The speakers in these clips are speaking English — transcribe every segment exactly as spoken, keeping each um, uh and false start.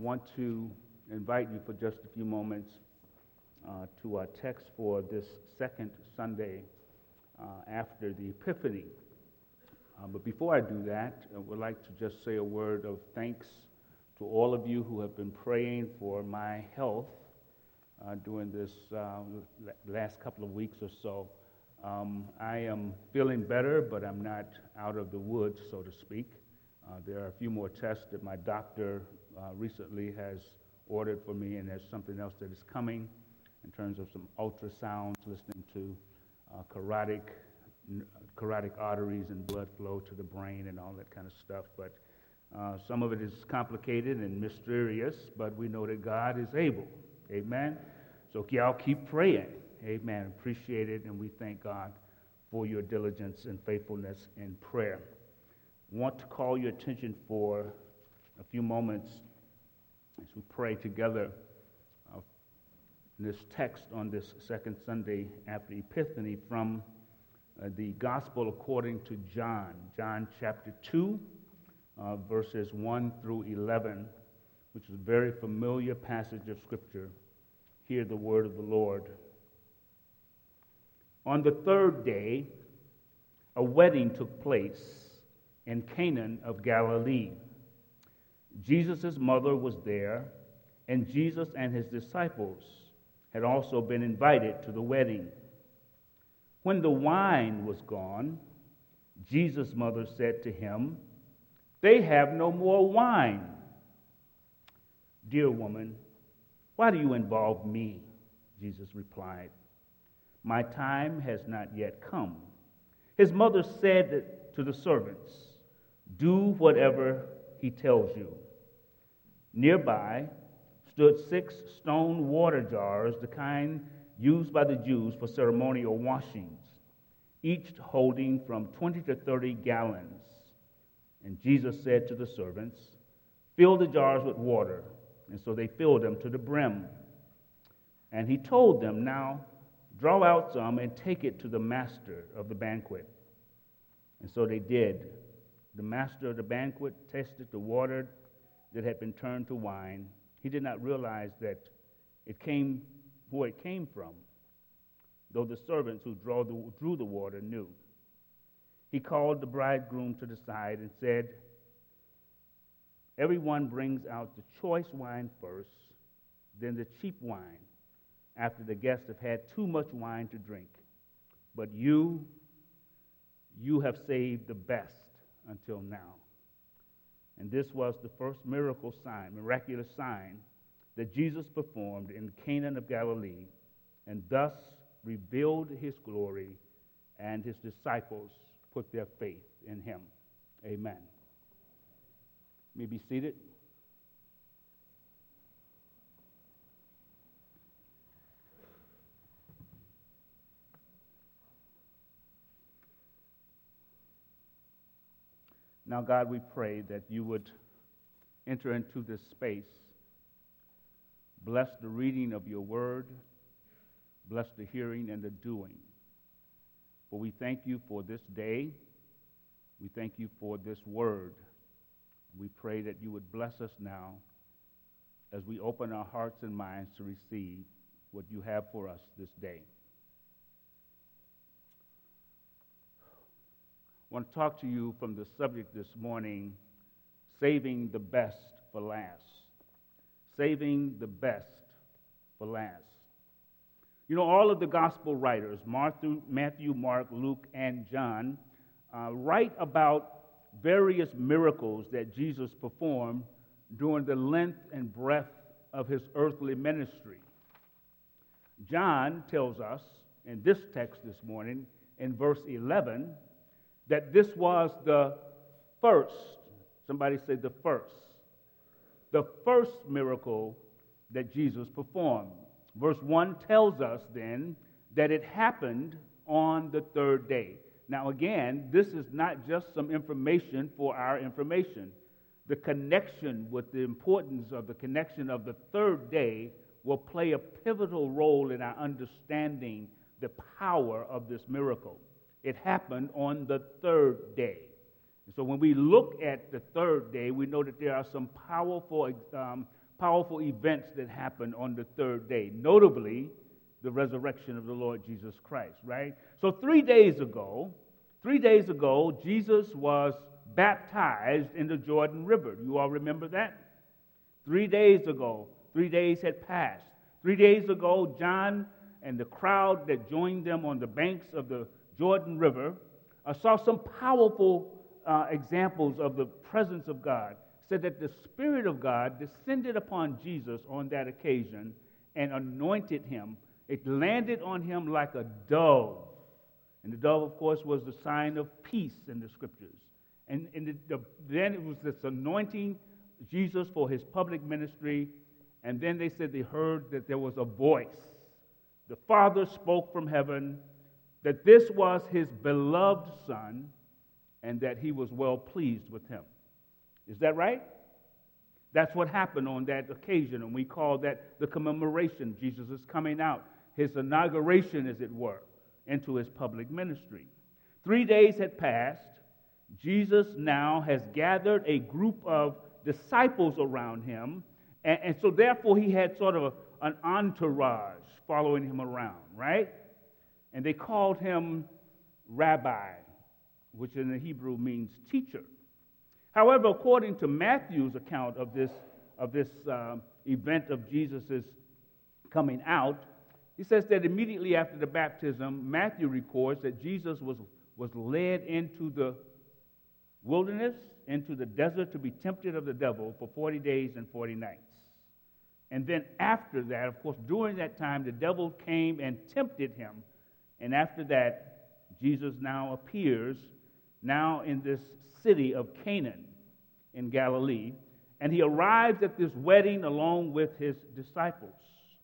want to invite you for just a few moments uh, to our text for this second Sunday uh, after the Epiphany. Uh, but before I do that, I would like to just say a word of thanks to all of you who have been praying for my health uh, during this uh, last couple of weeks or so. Um, I am feeling better, but I'm not out of the woods, so to speak. Uh, there are a few more tests that my doctor uh, recently has ordered for me, and there's something else that is coming in terms of some ultrasounds, listening to uh, carotid, carotid arteries and blood flow to the brain and all that kind of stuff. But uh, some of it is complicated and mysterious, but we know that God is able. Amen. So y'all keep praying. Amen. Appreciate it, and we thank God for your diligence and faithfulness in prayer. I want to call your attention for a few moments as we pray together uh, this text on this second Sunday after Epiphany from uh, the Gospel according to John, John chapter two, uh, verses one through eleven, which is a very familiar passage of Scripture. Hear the word of the Lord. On the third day, a wedding took place in Cana of Galilee. Jesus' mother was there, and Jesus and his disciples had also been invited to the wedding. When the wine was gone, Jesus' mother said to him, "They have no more wine." "Dear woman, why do you involve me?" Jesus replied. "My time has not yet come." His mother said to the servants, "Do whatever he tells you." Nearby stood six stone water jars, the kind used by the Jews for ceremonial washings, each holding from twenty to thirty gallons. And Jesus said to the servants, "Fill the jars with water." And so they filled them to the brim. And he told them, "Now draw out some and take it to the master of the banquet." And so they did. The master of the banquet tasted the water that had been turned to wine. He did not realize that it came where it came from, though the servants who drew the, drew the water knew. He called the bridegroom to the side and said, "Everyone brings out the choice wine first, then the cheap wine, after the guests have had too much wine to drink. But you, you have saved the best until now." And this was the first miracle sign, miraculous sign that Jesus performed in Cana of Galilee, and thus revealed his glory, and his disciples put their faith in him. Amen. You may be seated. Now, God, we pray that you would enter into this space, bless the reading of your word, bless the hearing and the doing. For we thank you for this day. We thank you for this word. We pray that you would bless us now as we open our hearts and minds to receive what you have for us this day. I want to talk to you from the subject this morning, saving the best for last. Saving the best for last. You know, all of the gospel writers, Matthew, Mark, Luke, and John, uh, write about various miracles that Jesus performed during the length and breadth of his earthly ministry. John tells us in this text this morning, in verse eleven, that this was the first, somebody say the first, the first miracle that Jesus performed. Verse one tells us then that it happened on the third day. Now again, this is not just some information for our information. The connection with the importance of the connection of the third day will play a pivotal role in our understanding the power of this miracle. It happened on the third day. So when we look at the third day, we know that there are some powerful um, powerful events that happened on the third day, notably the resurrection of the Lord Jesus Christ, right? So three days ago, three days ago, Jesus was baptized in the Jordan River. You all remember that? Three days ago, three days had passed. Three days ago, John and the crowd that joined them on the banks of the Jordan River uh, saw some powerful uh, examples of the presence of God. Said that the Spirit of God descended upon Jesus on that occasion and anointed him. It landed on him like a dove. And the dove, of course, was the sign of peace in the Scriptures. And, and the, the, then it was this anointing Jesus for his public ministry. And then they said they heard that there was a voice. The Father spoke from heaven that this was his beloved Son and that he was well pleased with him. Is that right? That's what happened on that occasion, and we call that the commemoration. Jesus is coming out, his inauguration, as it were, into his public ministry. Three days had passed. Jesus now has gathered a group of disciples around him, and, and so therefore he had sort of a, an entourage following him around, right? And they called him Rabbi, which in the Hebrew means teacher. However, according to Matthew's account of this, of this uh, event of Jesus' coming out, he says that immediately after the baptism, Matthew records that Jesus was, was led into the wilderness, into the desert to be tempted of the devil for forty days and forty nights. And then after that, of course, during that time, the devil came and tempted him. And after that, Jesus now appears now in this city of Canaan in Galilee, and he arrives at this wedding along with his disciples.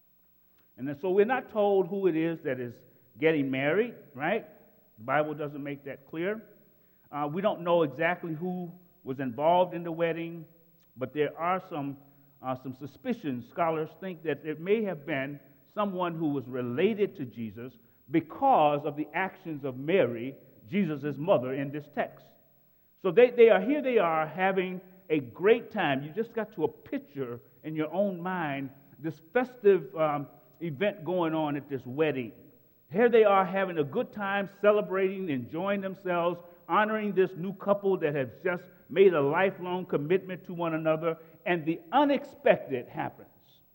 And then, so we're not told who it is that is getting married, right? The Bible doesn't make that clear. Uh, we don't know exactly who was involved in the wedding, but there are some uh, some suspicions. Scholars think that it may have been someone who was related to Jesus because of the actions of Mary, Jesus' mother, in this text. So they, they are here they are having a great time. You just got to a picture in your own mind this festive um, event going on at this wedding. Here they are having a good time, celebrating, enjoying themselves, honoring this new couple that has just made a lifelong commitment to one another, and the unexpected happens.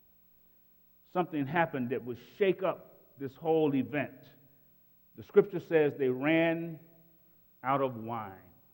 Something happened that would shake up this whole event. The Scripture says they ran out of wine.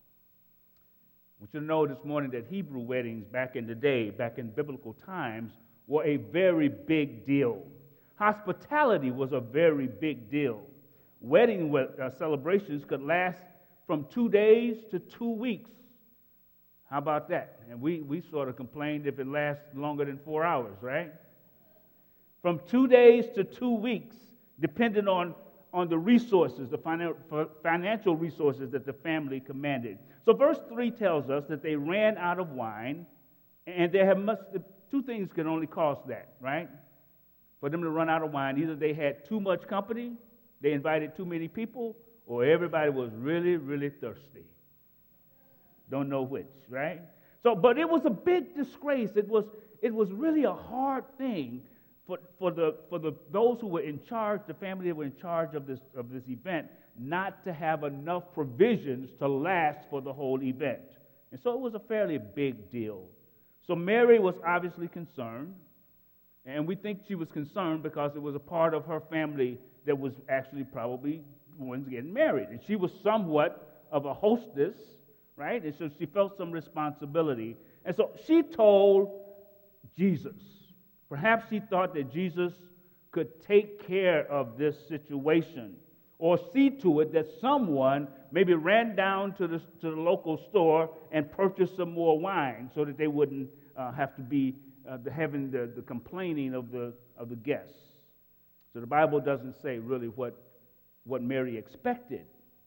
I want you to know this morning that Hebrew weddings back in the day, back in biblical times, were a very big deal. Hospitality was a very big deal. Wedding uh, celebrations could last from two days to two weeks. How about that? And we, we sort of complained if it lasts longer than four hours, right? From two days to two weeks, depending on, on the resources, the finan- financial resources that the family commanded. So verse three tells us that they ran out of wine, and there have must two things can only cause that, right? For them to run out of wine, either they had too much company, they invited too many people, or everybody was really, really thirsty. Don't know which, right? So, but it was a big disgrace. It was, it was really a hard thing for, for the for the those who were in charge, the family that were in charge of this of this event, not to have enough provisions to last for the whole event. And so it was a fairly big deal. So Mary was obviously concerned, and we think she was concerned because it was a part of her family that was actually probably the ones getting married. And she was somewhat of a hostess, right? And so she felt some responsibility. And so she told Jesus. Perhaps she thought that Jesus could take care of this situation or see to it that someone maybe ran down to the, to the local store and purchased some more wine so that they wouldn't uh, have to be uh, the, having the, the complaining of the, of the guests. So the Bible doesn't say really what, what Mary expected.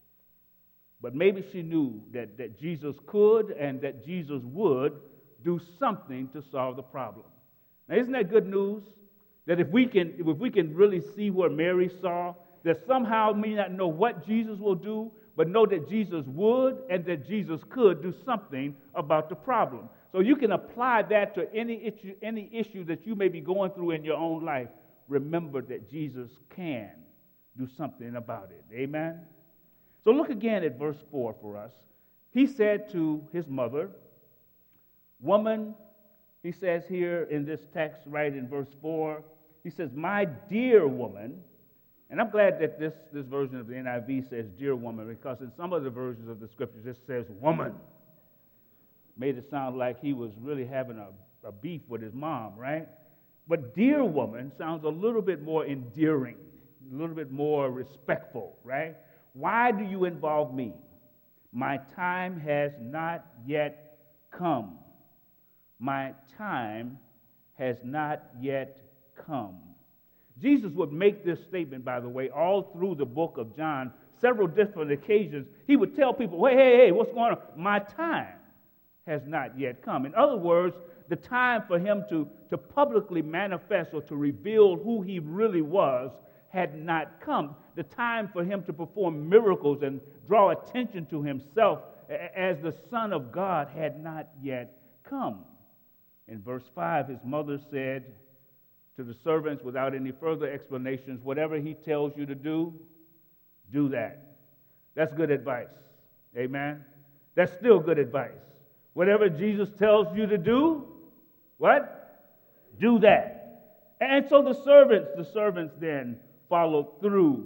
But maybe she knew that, that Jesus could and that Jesus would do something to solve the problem. Now, isn't that good news? That if we can, if we can really see what Mary saw, that somehow may not know what Jesus will do, but know that Jesus would and that Jesus could do something about the problem. So you can apply that to any issue, any issue that you may be going through in your own life. Remember that Jesus can do something about it. Amen? So look again at verse four for us. He said to his mother, woman, he says here in this text, right in verse four, he says, my dear woman. And I'm glad that this, this version of the N I V says dear woman, because in some of the versions of the scriptures it says woman. Made it sound like he was really having a, a beef with his mom, right? But dear woman sounds a little bit more endearing, a little bit more respectful, right? Why do you involve me? My time has not yet come. My time has not yet come. Jesus would make this statement, by the way, all through the book of John, several different occasions. He would tell people, hey, hey, hey, what's going on? My time has not yet come. In other words, the time for him to, to publicly manifest or to reveal who he really was had not come. The time for him to perform miracles and draw attention to himself as the Son of God had not yet come. In verse five, his mother said to the servants, without any further explanations, whatever he tells you to do, do that. That's good advice. Amen? That's still good advice. Whatever Jesus tells you to do, what? Do that. And so the servants, the servants then followed through.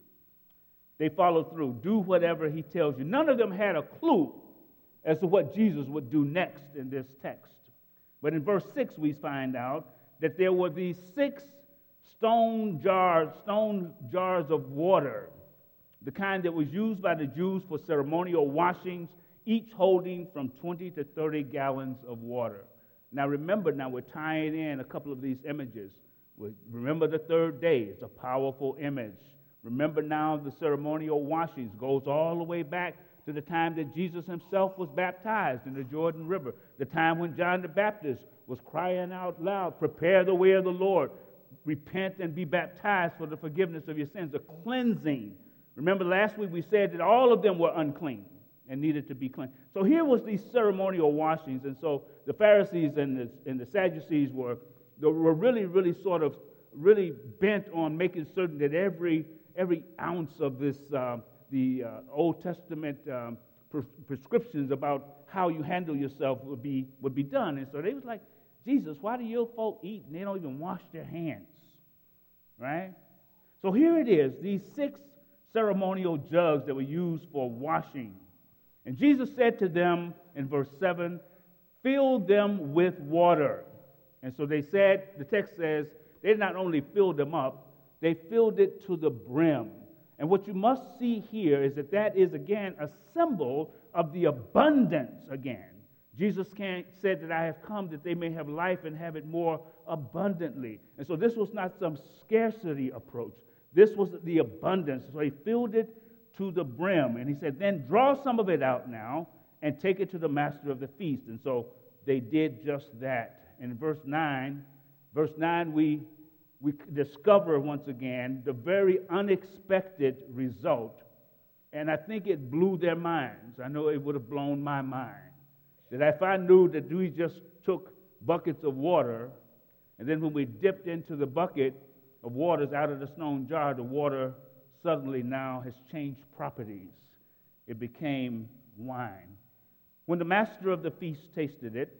They followed through. Do whatever he tells you. None of them had a clue as to what Jesus would do next in this text. But in verse six, we find out that there were these six stone jars, stone jars of water, the kind that was used by the Jews for ceremonial washings, each holding from twenty to thirty gallons of water. Now remember, now we're tying in a couple of these images. Remember the third day, it's a powerful image. Remember now the ceremonial washings goes all the way back to the time that Jesus himself was baptized in the Jordan River, the time when John the Baptist was crying out loud, prepare the way of the Lord, repent and be baptized for the forgiveness of your sins, the cleansing. Remember last week we said that all of them were unclean and needed to be cleansed. So here was these ceremonial washings, and so the Pharisees and the, and the Sadducees were, were really, really sort of really bent on making certain that every every ounce of this, uh, the uh, Old Testament um, pres- prescriptions about how you handle yourself would be would be done. And so they was like, Jesus, why do your folk eat and they don't even wash their hands? Right? So here it is, these six ceremonial jugs that were used for washing. And Jesus said to them in verse seven, fill them with water. And so they said, the text says, they not only filled them up, they filled it to the brim. And what you must see here is that that is, again, a symbol of the abundance again. Jesus said that I have come that they may have life and have it more abundantly. And so this was not some scarcity approach. This was the abundance. So he filled it to the brim. And he said, then draw some of it out now and take it to the master of the feast. And so they did just that. In verse nine, verse nine, we we discover once again the very unexpected result. And I think it blew their minds. I know it would have blown my mind. That if I knew that we just took buckets of water, and then when we dipped into the bucket of waters out of the stone jar, the water suddenly now has changed properties. It became wine. When the master of the feast tasted it,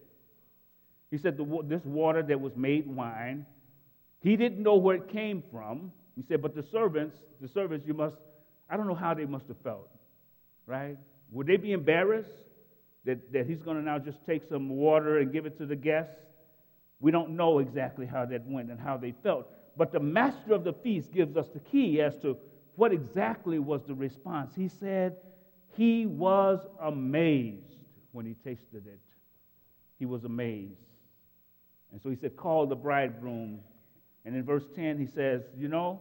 he said, the, this water that was made wine, he didn't know where it came from. He said, but the servants, the servants, you must, I don't know how they must have felt, right? Would they be embarrassed that, that he's going to now just take some water and give it to the guests? We don't know exactly how that went and how they felt. But the master of the feast gives us the key as to what exactly was the response. He said he was amazed when he tasted it. He was amazed. And so he said, call the bridegroom. And in verse ten, he says, you know,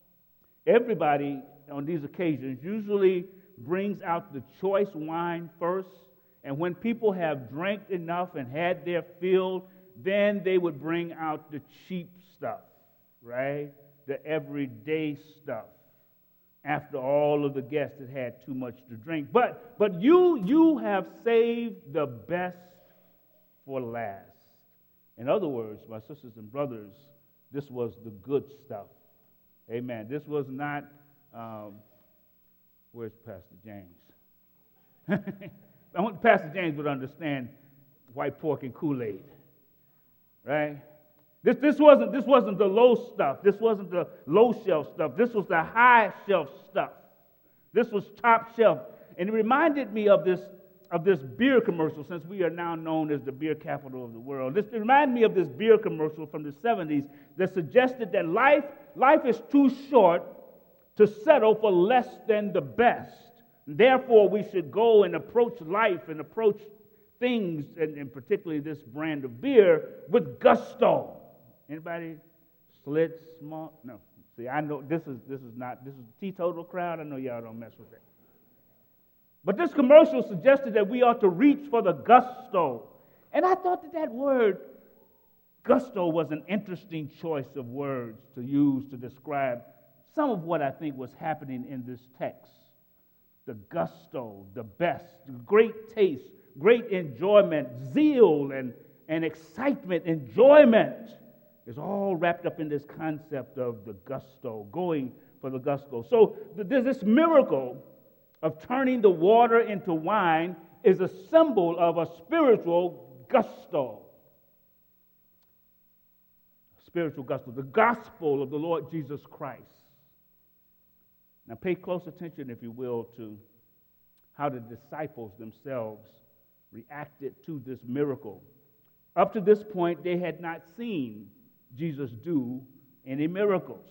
everybody on these occasions usually brings out the choice wine first. And when people have drank enough and had their fill, then they would bring out the cheap stuff, right? The everyday stuff. After all of the guests had had too much to drink. But but you you have saved the best for last. In other words, my sisters and brothers, this was the good stuff. Amen. This was not, um, where's Pastor James? I want Pastor James would understand white pork and Kool-Aid, right? This, this, wasn't, this wasn't the low stuff. This wasn't the low shelf stuff. This was the high shelf stuff. This was top shelf. And it reminded me of this, of this beer commercial, since we are now known as the beer capital of the world. This reminded me of this beer commercial from the seventies that suggested that life, life is too short to settle for less than the best. Therefore, we should go and approach life and approach things, and, and particularly this brand of beer, with gusto. Anybody Slits, small? No. See, I know this is this is not this is a teetotal crowd. I know y'all don't mess with that. But this commercial suggested that we ought to reach for the gusto, and I thought that that word gusto was an interesting choice of words to use to describe some of what I think was happening in this text. The gusto, the best, great taste, great enjoyment, zeal and, and excitement, enjoyment is all wrapped up in this concept of the gusto, going for the gusto. So there's this miracle of turning the water into wine is a symbol of a spiritual gusto. Spiritual gusto, the gospel of the Lord Jesus Christ. Now pay close attention, if you will, to how the disciples themselves reacted to this miracle. Up to this point, they had not seen Jesus do any miracles.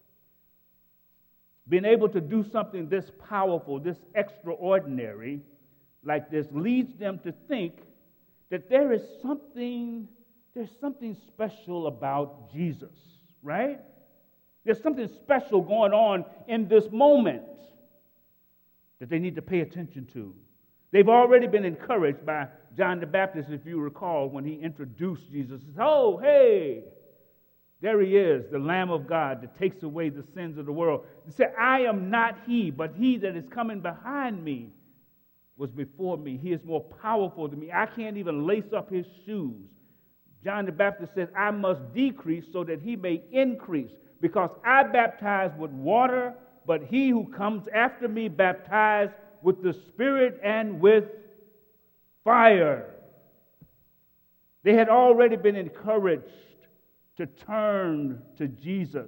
Being able to do something this powerful, this extraordinary, like this, leads them to think that there is something, there's something special about Jesus, right? There's something special going on in this moment that they need to pay attention to. They've already been encouraged by John the Baptist, if you recall, when he introduced Jesus. He said, oh, hey, there he is, the Lamb of God that takes away the sins of the world. He said, I am not he, but he that is coming behind me was before me. He is more powerful than me. I can't even lace up his shoes. John the Baptist says, I must decrease so that he may increase. Because I baptize with water, but he who comes after me baptize with the Spirit and with fire. They had already been encouraged to turn to Jesus,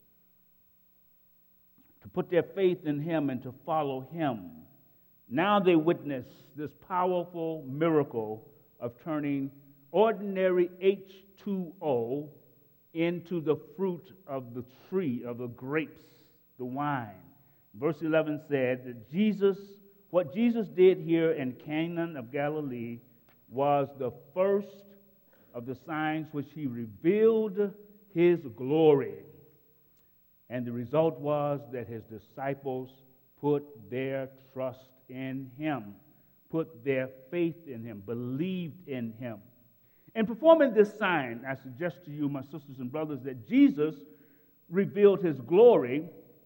to put their faith in him and to follow him. Now they witness this powerful miracle of turning ordinary H two O into the fruit of the tree, of the grapes, the wine. Verse eleven said that Jesus, what Jesus did here in Cana of Galilee was the first of the signs which he revealed his glory. And the result was that his disciples put their trust in him, put their faith in him, believed in him. In performing this sign, I suggest to you, my sisters and brothers, that Jesus revealed his glory.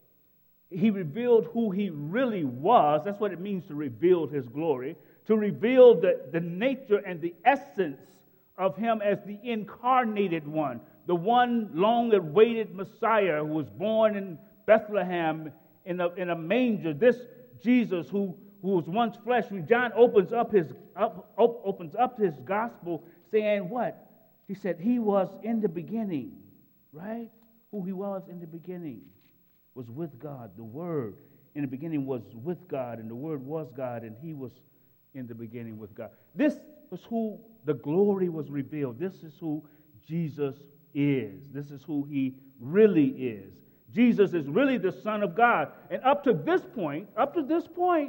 He revealed who he really was. That's what it means to reveal his glory. To reveal the, the nature and the essence of him as the incarnated one, the one long-awaited Messiah who was born in Bethlehem in a, in a manger. This Jesus who, who was once flesh. When John opens up his up, op, opens up his gospel, saying what? He said he was in the beginning, right? Who he was in the beginning was with God. The Word in the beginning was with God, and the Word was God, and he was in the beginning with God. This was who the glory was revealed. This is who Jesus is. This is who he really is. Jesus is really the Son of God. And up to this point, up to this point,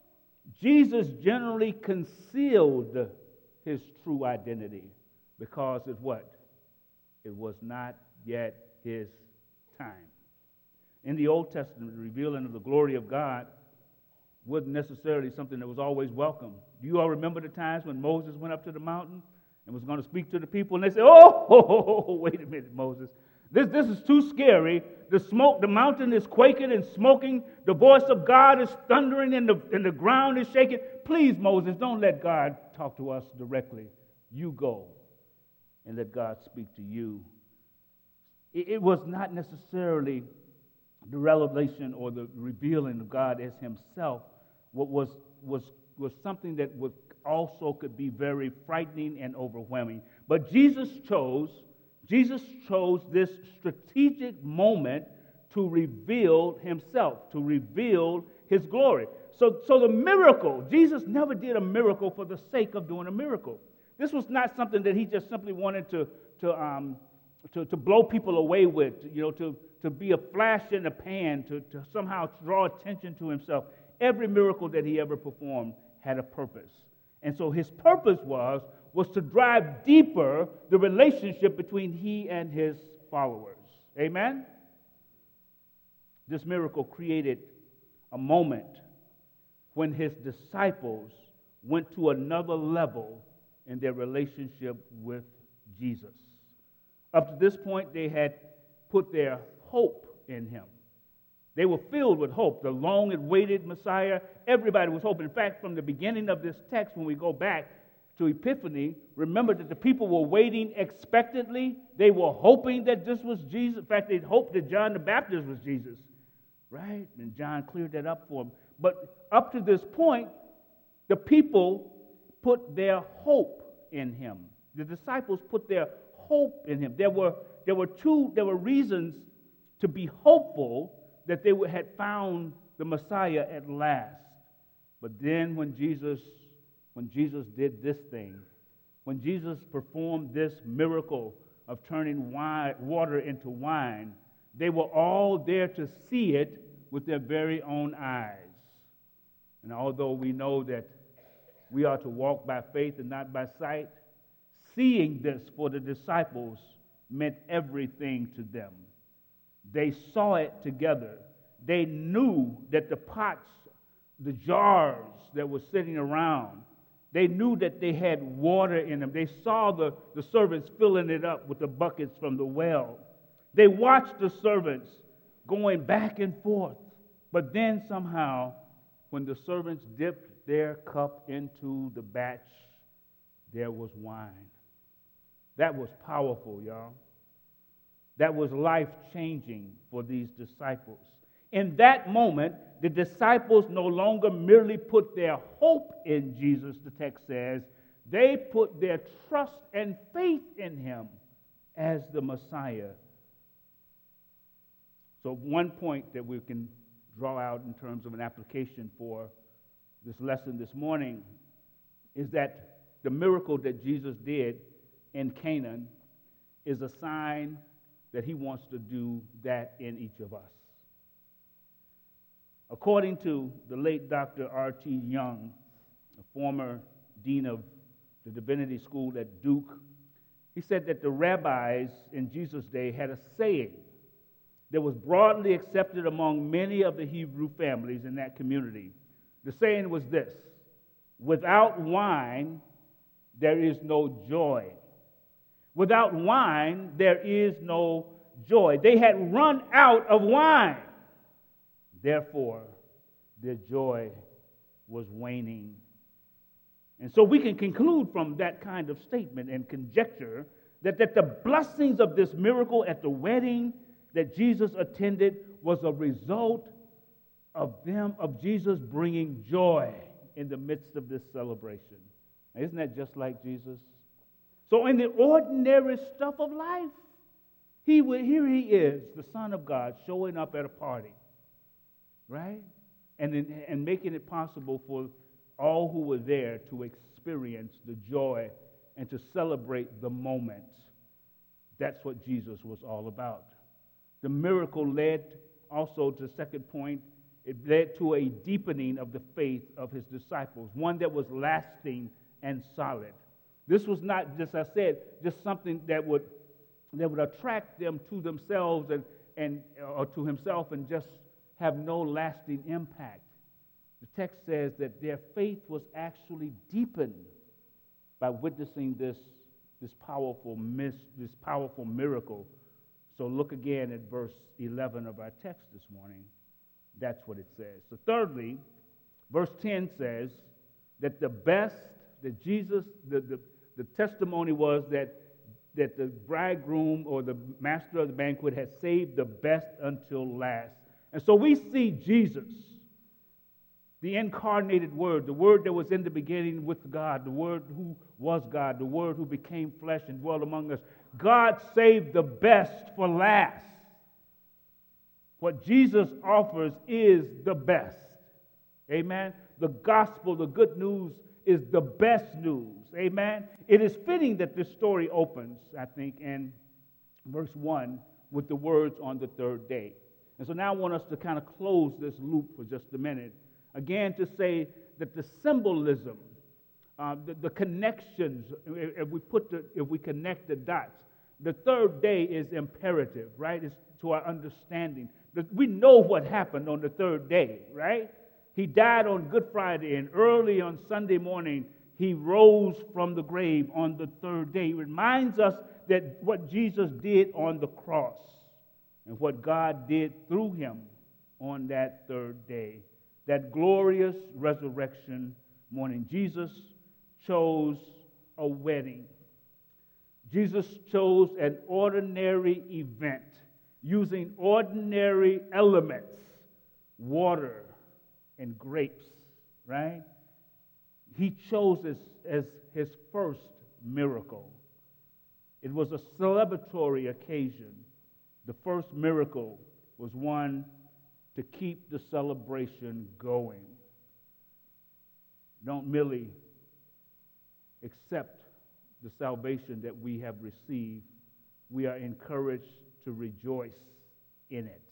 Jesus generally concealed his true identity because of what? It was not yet his time. In the Old Testament, the revealing of the glory of God wasn't necessarily something that was always welcome. Do you all remember the times when Moses went up to the mountain and was going to speak to the people, and they said, oh, oh, oh, oh wait a minute, Moses. This, this is too scary. The smoke, the mountain is quaking and smoking. The voice of God is thundering, and the, and the ground is shaking. Please, Moses, don't let God talk to us directly. You go and let God speak to you. It, it was not necessarily the revelation or the revealing of God as himself. What was was was something that would also could be very frightening and overwhelming. But Jesus chose, Jesus chose this strategic moment to reveal himself, to reveal his glory. So, so the miracle, Jesus never did a miracle for the sake of doing a miracle. This was not something that he just simply wanted to to um, to, to blow people away with, you know, to, to be a flash in the pan, to, to somehow draw attention to himself. Every miracle that he ever performed had a purpose. And so his purpose was, was to drive deeper the relationship between he and his followers. Amen? This miracle created a moment when his disciples went to another level in their relationship with Jesus. Up to this point, they had put their hope in him. They were filled with hope. The long-awaited Messiah, everybody was hoping. In fact, from the beginning of this text, when we go back to Epiphany, remember that the people were waiting expectantly. They were hoping that this was Jesus. In fact, they hoped that John the Baptist was Jesus, right? And John cleared that up for them. But up to this point, the people put their hope in him. The disciples put their hope in him. There were there were two there were reasons to be hopeful that they had found the Messiah at last. But then when Jesus when Jesus did this thing, when Jesus performed this miracle of turning wine, water into wine, they were all there to see it with their very own eyes. And although we know that we are to walk by faith and not by sight, seeing this for the disciples meant everything to them. They saw it together. They knew that the pots, the jars that were sitting around, they knew that they had water in them. They saw the, the servants filling it up with the buckets from the well. They watched the servants going back and forth. But then somehow, when the servants dipped their cup into the batch, there was wine. That was powerful, y'all. That was life-changing for these disciples. In that moment, the disciples no longer merely put their hope in Jesus, the text says. They put their trust and faith in him as the Messiah. So one point that we can draw out in terms of an application for this lesson this morning is that the miracle that Jesus did in Canaan is a sign that he wants to do that in each of us. According to the late Doctor R T Young, a former dean of the Divinity School at Duke, he said that the rabbis in Jesus' day had a saying that was broadly accepted among many of the Hebrew families in that community. The saying was this: without wine, there is no joy. Without wine, there is no joy. They had run out of wine. Therefore, their joy was waning. And so we can conclude from that kind of statement and conjecture that, that the blessings of this miracle at the wedding that Jesus attended was a result of them, of Jesus bringing joy in the midst of this celebration. Now, isn't that just like Jesus? So in the ordinary stuff of life, he here he is, the Son of God, showing up at a party, right? And, in, and making it possible for all who were there to experience the joy and to celebrate the moment. That's what Jesus was all about. The miracle led also to the second point. It led to a deepening of the faith of his disciples, one that was lasting and solid. This was not, just as I said, just something that would that would attract them to themselves and, and or to himself and just have no lasting impact. The text says that their faith was actually deepened by witnessing this, this powerful mis, this powerful miracle. So look again at verse eleven of our text this morning. That's what it says. So thirdly, verse ten says that the best that Jesus, the, the, the testimony was that, that the bridegroom or the master of the banquet had saved the best until last. And so we see Jesus, the incarnated Word, the Word that was in the beginning with God, the Word who was God, the Word who became flesh and dwelt among us. God saved the best for last. What Jesus offers is the best. Amen. The gospel, the good news, is the best news. Amen. It is fitting that this story opens, I think, in verse one with the words on the third day. And so now I want us to kind of close this loop for just a minute. Again, to say that the symbolism, uh, the, the connections, if we put the, if we connect the dots, the third day is imperative, right? It's to our understanding. We know what happened on the third day, right? He died on Good Friday, and early on Sunday morning, he rose from the grave on the third day. It reminds us that what Jesus did on the cross and what God did through him on that third day, that glorious resurrection morning. Jesus chose a wedding. Jesus chose an ordinary event using ordinary elements, water and grapes, right? He chose this as his first miracle. It was a celebratory occasion. The first miracle was one to keep the celebration going. Don't merely accept the salvation that we have received. We are encouraged to rejoice in it.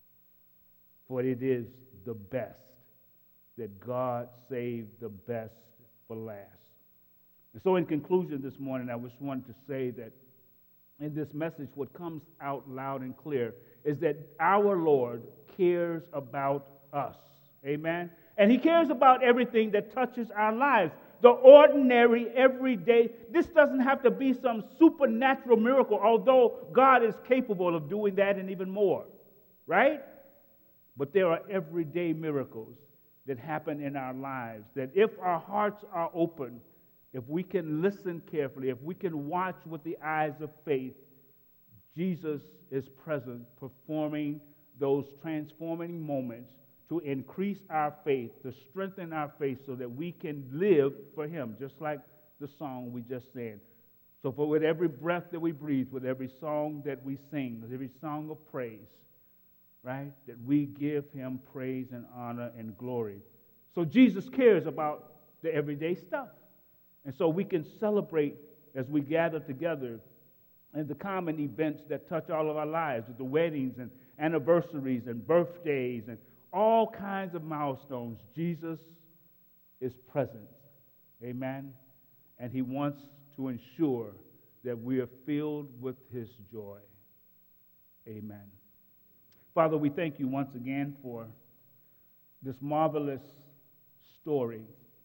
For it is the best, that God saved the best for last. And so in conclusion this morning, I just wanted to say that in this message, what comes out loud and clear is that our Lord cares about us. Amen? And he cares about everything that touches our lives. The ordinary, everyday. This doesn't have to be some supernatural miracle, although God is capable of doing that and even more. Right? But there are everyday miracles that happen in our lives, that if our hearts are open, if we can listen carefully, if we can watch with the eyes of faith, Jesus is present, performing those transforming moments to increase our faith, to strengthen our faith so that we can live for him, just like the song we just sang. So for with every breath that we breathe, with every song that we sing, with every song of praise, right, that we give him praise and honor and glory. So Jesus cares about the everyday stuff. And so we can celebrate as we gather together in the common events that touch all of our lives, with the weddings and anniversaries and birthdays and all kinds of milestones. Jesus is present. Amen. And he wants to ensure that we are filled with his joy. Amen. Father, we thank you once again for this marvelous story,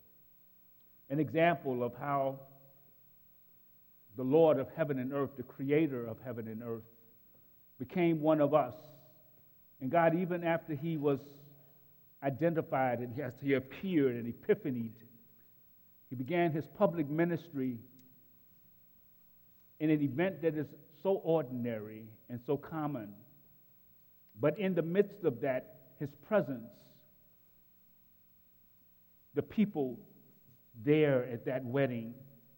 an example of how the Lord of heaven and earth, the creator of heaven and earth, became one of us. And God, even after he was identified and as he appeared and epiphanied, he began his public ministry in an event that is so ordinary and so common. But in the midst of that, his presence, the people there at that wedding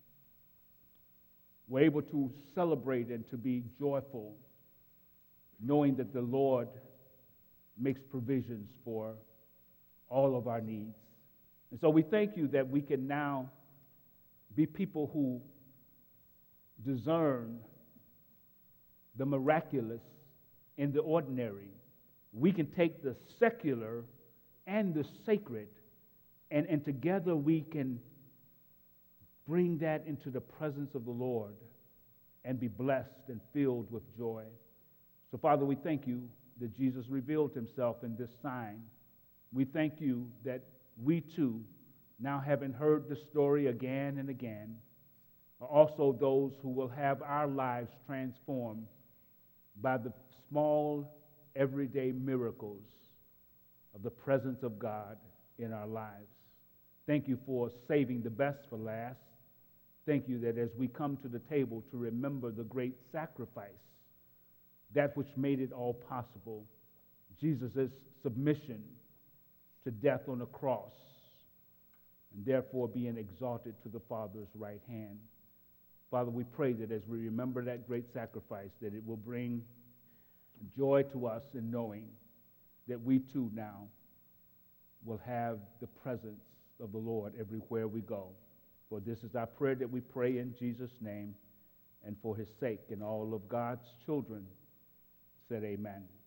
were able to celebrate and to be joyful, knowing that the Lord makes provisions for all of our needs. And so we thank you that we can now be people who discern the miraculous in the ordinary. We can take the secular and the sacred, and, and together we can bring that into the presence of the Lord and be blessed and filled with joy. So, Father, we thank you that Jesus revealed himself in this sign. We thank you that we too, now having heard the story again and again, are also those who will have our lives transformed by the small, everyday miracles of the presence of God in our lives. Thank you for saving the best for last. Thank you that as we come to the table to remember the great sacrifice, that which made it all possible, Jesus' submission to death on the cross, and therefore being exalted to the Father's right hand. Father, we pray that as we remember that great sacrifice, that it will bring joy to us in knowing that we too now will have the presence of the Lord everywhere we go. For this is our prayer that we pray in Jesus' name and for his sake, and all of God's children said amen.